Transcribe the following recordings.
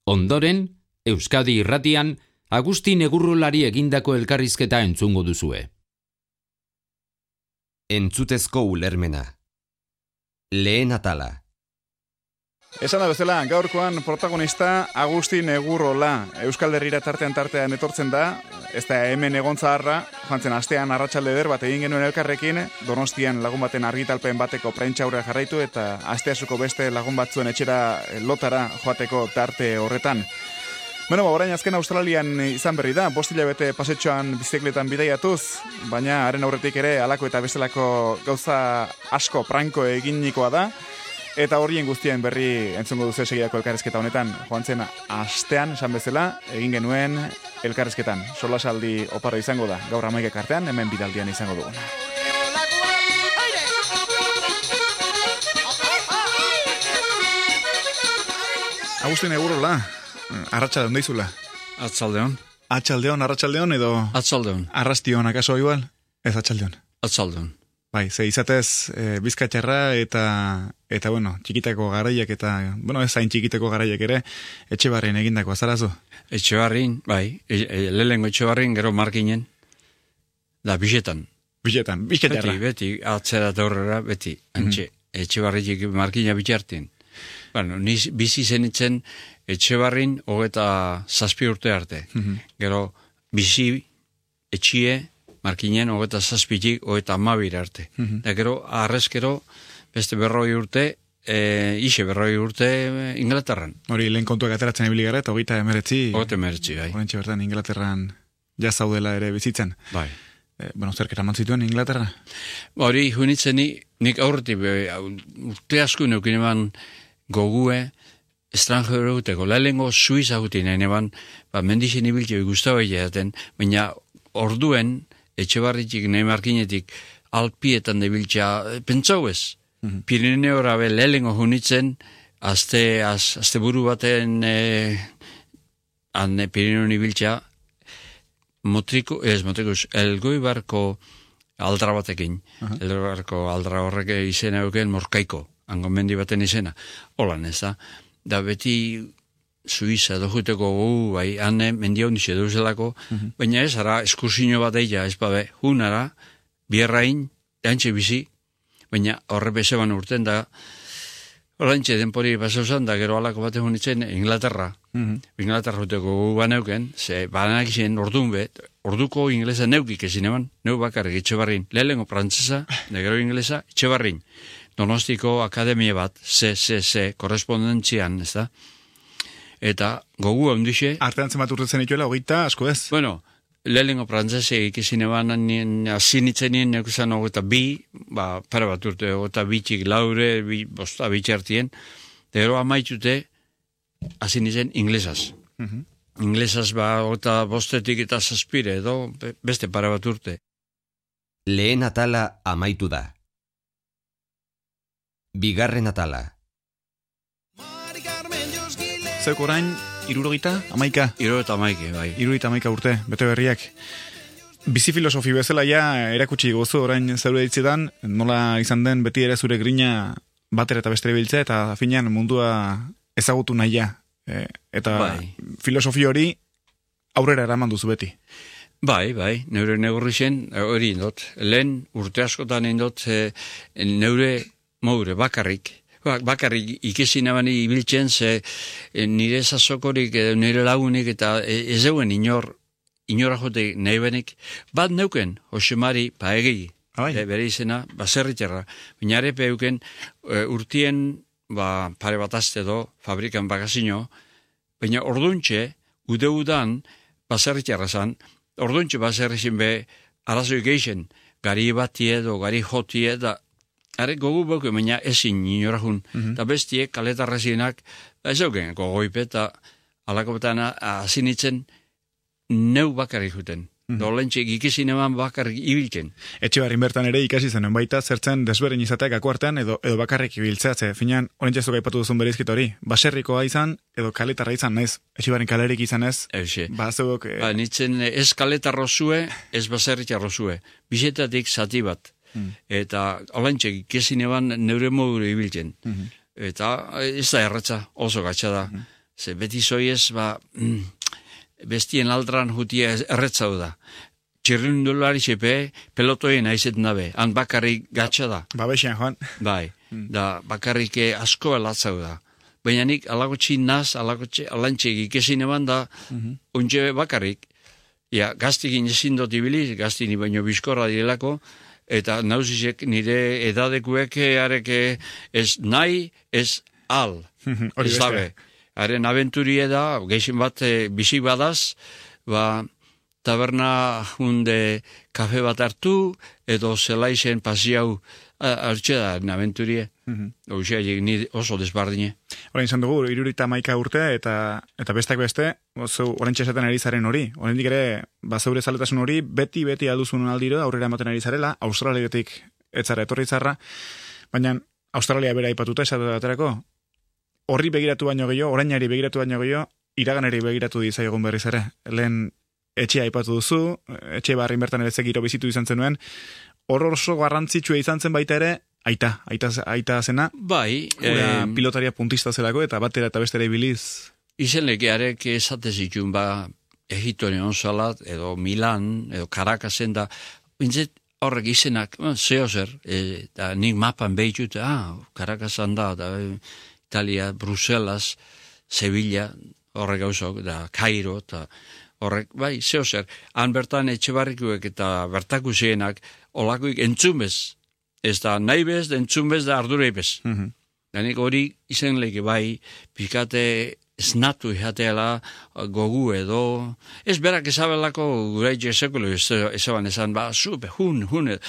Ondoren, Euskadi Irratian, Agustin Egurrolari egindako elkarrizketa entzungo duzue. Entzutezko ulermena. Lehen atala. Esan da bezala, gaurkoan protagonista Agustin Egurrola. Euskal Herrira tartean etortzen da, ez da hemen egon zaharra, joan zen astean arratsalde eder bat egin genuen elkarrekin, Donostian lagun baten argitalpen bateko prentsaurrea jarraitu eta asteasuko beste lagun batzuen etxera lotara joateko tarte horretan. Bueno, orain azken Australian izan berri da, 5 hilabete pasetxoan bizikletan bidaiatuz, baina haren aurretik ere halako eta bestelako gauza asko pranko eginikoa da, eta horien guztien berri entzungo duzu segidako elkarrizketa honetan. Joan zen astean, esan bezala, egin genuen elkarrizketan. Solasaldi oparo izango da, gaur 11 artean, hemen bidaldian izango duguna. Agustin Egurrola, arratsaldeon deizula. Atzaldeon. Arratsaldeon edo... Atzaldeon. Arrastion, akaso igual? Ez atxaldeon. Atzaldeon. Bai, ze izatez bizkatxarra eta bueno, txikitako garaiak eta, bueno, ez hain txikitako garaiak ere, Etxebarrin egindako azarazu? Etxebarrin, bai, lehengo Etxebarrin, gero Markinen, da bisetan. Bisetan, bizkatxarra. Beti, atzera eta horrela, beti, antxe, Etxebarrik Markina bitxartin. Bueno, bizi zenitzen Etxebarrin 27 urte arte. Gero, bizi, etxie, Markinen 27-tik 32 arte. Da gero, arrezkero, beste 40 urte, ixe 40 urte Inglaterran. Hori lehen kontuak ateratzen ibili gara, eta 39. 39, bai. Horentxe bertan Inglaterran jazaudela ere bizitzen. Bai. Bueno, zerk eraman zituen Inglaterra? Hori, junitzen nik aurretik, urte asko neukin eman gogue, estrangero guteko, lehengo Suiza gutin, eban, mendixen ibiltze guztabai jaten, baina orduen, Etxebarritik, nahi Markinetik, alpietan debiltza, pentsau ez. Pirineora be lehengo junitzen, azte buru baten Pirineon ibiltza, Elgoibarko aldra batekin. Elgoibarko aldra horrek izena euken Morkaiko, hango mendi baten izena. Holan ez da. Da beti Suiza dojuteko bai, hane mendia hondixe duzelako, baina ez, ara, eskursino bat eia, ez babe, hunara, bierrain, eantxe bizi, baina horre bezeban urten da, horreintxe denpori basauzan, da gero alako bate honitzen Inglaterra. Inglaterra juteko baneuken, ze banak izan orduan bet, orduko inglesa neukik ezin eman, neu bakarrik Etxebarrin, lehengo frantzesa, da gero inglesa, Etxebarrin. Donostiko akademia bat, CCC, korrespondentzian, ez da? Eta gogu handixe... Artean zenbat urte zen ituela, 20 asko ez? Bueno, lehengo frantzese ikizine banan azinitzen nien nekuzan 22, para bat urte, 22 laure, bosta bitxartien, gero amaitute azinitzen inglesaz. Inglesaz bostetik eta zazpire, edo beste para bat urte. Lehen atala amaitu da. Bigarren atala. Zeuk orain, 70, 11? 70, bai. 70 urte, bete berriak. Bizi filosofi bezala ja erakutsi gozu orain zeure ditzetan, nola izan den beti ere zure grina batera eta bestere biltze, eta finean mundua ezagutu nahia. Eta filosofi hori aurrera eraman duzu beti. Bai, neure negurri zen, hori indot. Lehen urte askotan indot, neure moure bakarrik ikizin abani ibiltzen, ze nire zazokorik, nire lagunik, eta ez euen inora jote nahi benik, bat neuken, Josemari Paegi, bere izena, baserritxerra, baina ere peuken urtien, pare bat azte do, fabrikan bakazino, baina orduntxe, udeudan, baserritxerra zan, orduntxe baserritxin be, arazoi geixen, gari bati edo, gari joti edo, are gogu bauke, baina ezin inorajun. Eta bestie, kaletarrazienak, ez euken, gogoipe, eta alakopetan azinitzen neu bakarrik juten. Dolentxek ikizin eman bakarrik ibiltzen. Etxebarrin bertan ere ikasi zenuen baita, zertzen desberdin izateak akuartean edo bakarrik ibiltzea, ze finean, orentxezuk aipatu duzun bereizkit hori, baserrikoa izan, edo kaletarra izan naiz, Etxebarrin kalerik izan ez, zeuk... Nitzen ez kaletarro zue, ez baserritxarro zue, bizetatik zati bat. Eta olantxek ikizin eban neure modure ibiltzen. Eta ez da erratza, oso gatsa da. Ze beti zoiez, bestien aldran jutia erretzau da. Txirrindulari xepe, pelotoien aizet nabe, han bakarrik gatsa da. Babesian, Joan. Bai, da bakarrik asko alatzau da. Baina nik alagotxi naz, alantxek ikesin eman da, untxe bakarrik. Ja, gaztikin ezin dut ibili, gaztini baino bizkorra direlako, eta nauzizek nire edadekuek areke ez nahi, ez al. Ez dabe. Haren abenturie da, geixen bat bizi badaz, taberna hunde kafe bat hartu, edo zelaizen pasiau hartxe da, abenturie. Hoxea, ni oso desbardine. Horain izan dugu, 71 urte, eta bestak beste, orain txesaten ari zaren hori. Oraindik ere, zaure zaletasun hori, beti alduzun aldiro, aurrera ematen ari zarela, Australiatik etzara etorri zarra, baina Australia bera aipatuta esatu baterako, horri begiratu baino gehiago, orainari begiratu baino gehiago, iraganari begiratu dizaiogun berriz ere. Lehen etxea aipatu duzu, etxe barrin bertan ere zegiro bizitu izan zenuen, hor oso garrantzitsua izan zen baita ere, aita zena, bai, pilotaria puntista zelako, eta batera eta bestera ibiliz. Izen lekearek esate zituen, Egiptoen onzalat, edo Milan, edo Caracas'en da, bintzet horrek izenak, zeo zer, eta nik mapan behitut, Caracas'an da, Italia, Bruselas, Sevilla, horrek gauzok, da Cairo, eta horrek, bai, zeo zer, han bertan etxebarrikuek eta bertaku zienak, olakoik entzumez, ez da nahi bez, entzumez da ardurei bez. Danik hori izen leke bai, pikate esnatu ihateela gogu edo, ez berak ezabelako guraitxe sekulo esan, zupe, hun,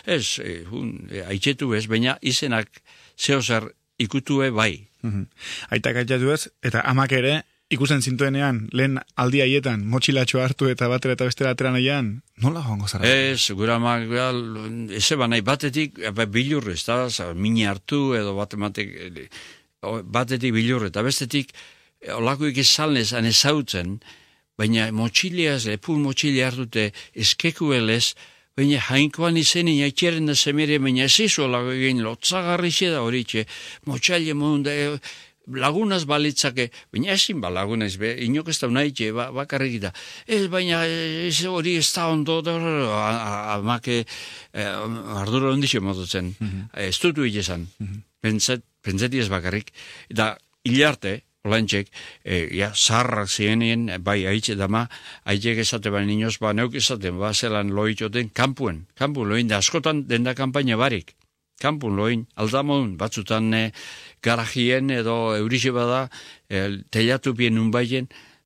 haitxetu ez, baina izenak zeo zer ikutue bai. Aitak haitxatu ez, eta amak ere, ikusten zintuenean, lehen aldi haietan, motxilatxo hartu eta batera eta bestera atera nahian, nola joango zara? Ez, gura amak, eze nahi batetik, bilurre, ez da, mini hartu edo batetik bilurre, eta bestetik, olakoik ezalnez, anezautzen, baina motxiliaz, lepun motxili hartute, eskekuelez, baina jainkoan izenin, jaitxeren da zemere, baina ez izu olako egin lotzagarri da horitxe, motxaile munda, lagunaz balitzake, baina ezin lagunaz, inok ez da unaitxe, bakarrik da. Ez, baina hori ez da ondo, amake ardura ondixo modutzen, ez dutu igezan, pentseti ez bakarrik, eta hilarte, olantxek, zarrak zienien, bai, haitxe dama, haitxek esate baina inoz, neuk esaten, zelan loitxoten, kampuen loin, da askotan denda kampaina barik, kampun loin, aldamon, batzutan garajien edo eurixe bada, telatupien unbaien.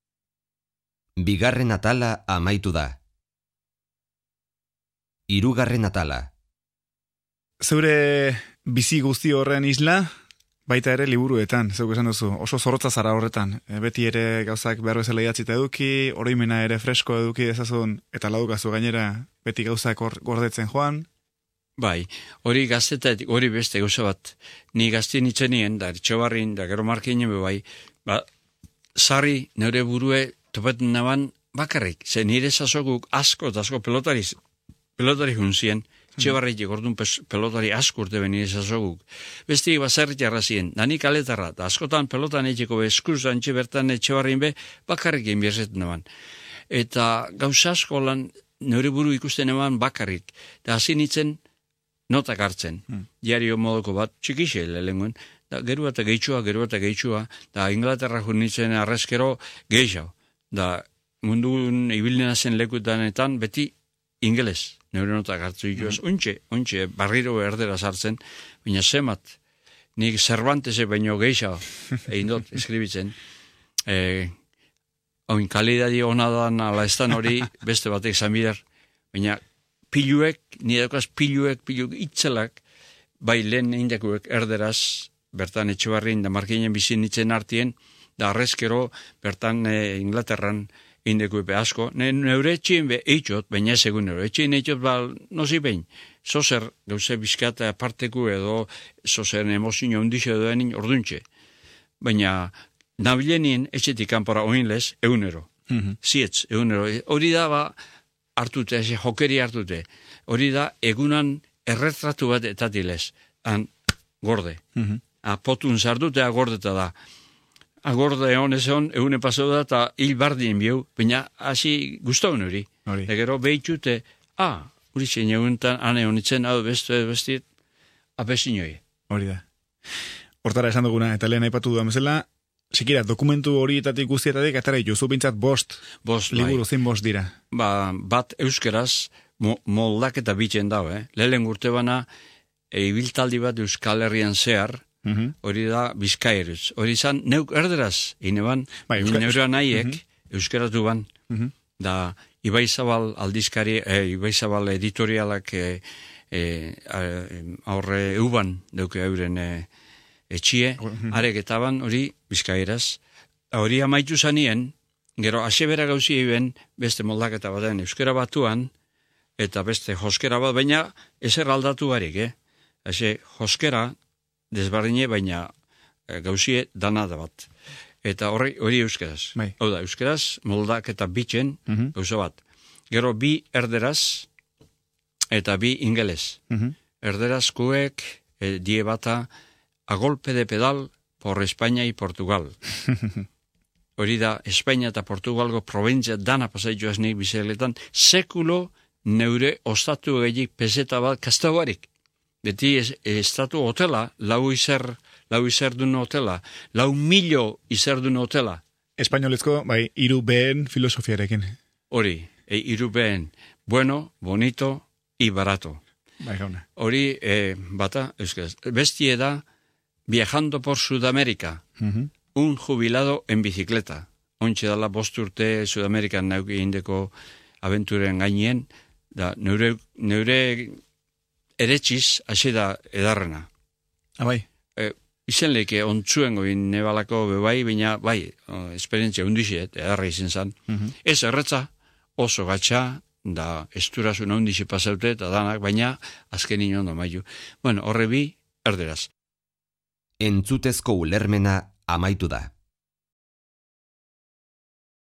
Bigarren atala amaitu da. Hirugarren atala. Zeure bizi guzti horren isla, baita ere liburuetan, zeuk esan duzu, oso zorrotza zara horretan. Beti ere gauzak behar bezala idatzita eduki, oroimena ere fresko eduki dezazun, eta laukazu gainera beti gauzak gordetzen joan. Bai, hori gaztetetik, hori beste gauza bat, ni gaztien itzenien, da Etxobarrin, da gero Markinen bai, sarri neure burue topetan naban bakarrik, ze nire sasokuk asko eta asko pelotari junzien, Etxebarritik orduan pelotari asko urte benire sasokuk. Besti bazarri jarrazien, danik aletarra, da askotan pelotan etxeko eskruzan bertan Etxebarrin bakarrik enbierzetan naban. Eta gauza asko lan neure buru ikusten eman bakarrik, da hasi nitzen notak hartzen, diario modoko bat, txikixe lehengoen, da geru eta gehitxua, da Inglaterra jurnitzen arrezkero gehiago, da mundun ibilena zen lekutanetan beti ingeles, neure notak hartzu ikuaz, ontxe, barriro erdera sartzen, baina zemat, nik Cervantese baino gehiago, egin dut, eskribitzen, oin kalidadi onadan ala estan hori beste batek zamider, baina piluek, nirekoaz piluek itzelak, bai lehen eindekuek erderaz, bertan Etxebarrin da Markinen bizin nitzen artien, da arrezkero bertan Inglaterran eindekuepe asko, neure etxien eitxot, baina ez egun neure etxien eitxot, nozi behin, zozer gauze bizkata aparteku edo zozer emozio ondixo edoen orduntxe, baina nabilenien etxetik kanpora oinlez, egunero, zietz, egunero, hori da hartute, jokeri hartute. Hori da, egunan erretratu bat etatilez. Han, gorde. Potun zardutea gordeta da. agorde honezon, eune pasau da, eta hil bardien bihu, baina hasi guztaun hori. Egero behitute, hori zen eguntan, ane honitzen, hau bestit, apesinoi. Hori da. Hortara esan duguna, eta lehen aipatu duan bezala, sikira, dokumentu horietatik guztietatik, atara ituzu bintzat bost liburu zin bost dira. Bat euskeraz, moldak eta bitzen dau, Lehen urte bana, ibiltaldi bat Euskal Herrian zehar, hori da Bizkaieruz. Hori izan, neuk erderaz, ineban, neurea nahiek, euskeratu ban, da Ibaizabal aldizkari, Ibaizabal editorialak aurre euban, deuke euren etxie, areketaban hori Bizkaieraz. Hori amaitu zanien, gero asebera gauzi eben, beste moldaketa baten euskera batuan, eta beste joskera bat, baina ezer aldatu barik, Eze, joskera, desbardine, baina gauzie dana da bat. Eta hori euskeraz. Hau da, euskeraz, moldak eta bitzen, gauza bat. Gero bi erderaz, eta bi ingelez. Erderazkuek, die bata, a golpe de pedal por España y Portugal. Hori da, Espainia eta Portugalgo provintzia dana pasaitu aznik bizeletan, sekulo neure ostatu egik peseta bat kastabarik. Beti estatu hotela, lau izerdun hotela, 4.000 izerdun hotela. Espainolezko, hiru behen filosofiarekin. Hori, hiru behen, bueno, bonito y barato. Hori, bata, euskaz, bestie da, viajando por Sudamérica, un jubilado en bicicleta. Ontxe dala 5 urte Sudamerikan nauk egindeko abenturen gainien, da, neure eretxiz, hasi da edarrena. Izen leke ontzuen goin nebalako bebai, baina esperientzia undixe, edarra izen zan. Ez erretza, oso gatsa, da esturazun undixe pasaute, eta danak, baina azken inondo maiu. Bueno, horre bi, erderaz. Entzutezko ulermena amaitu da.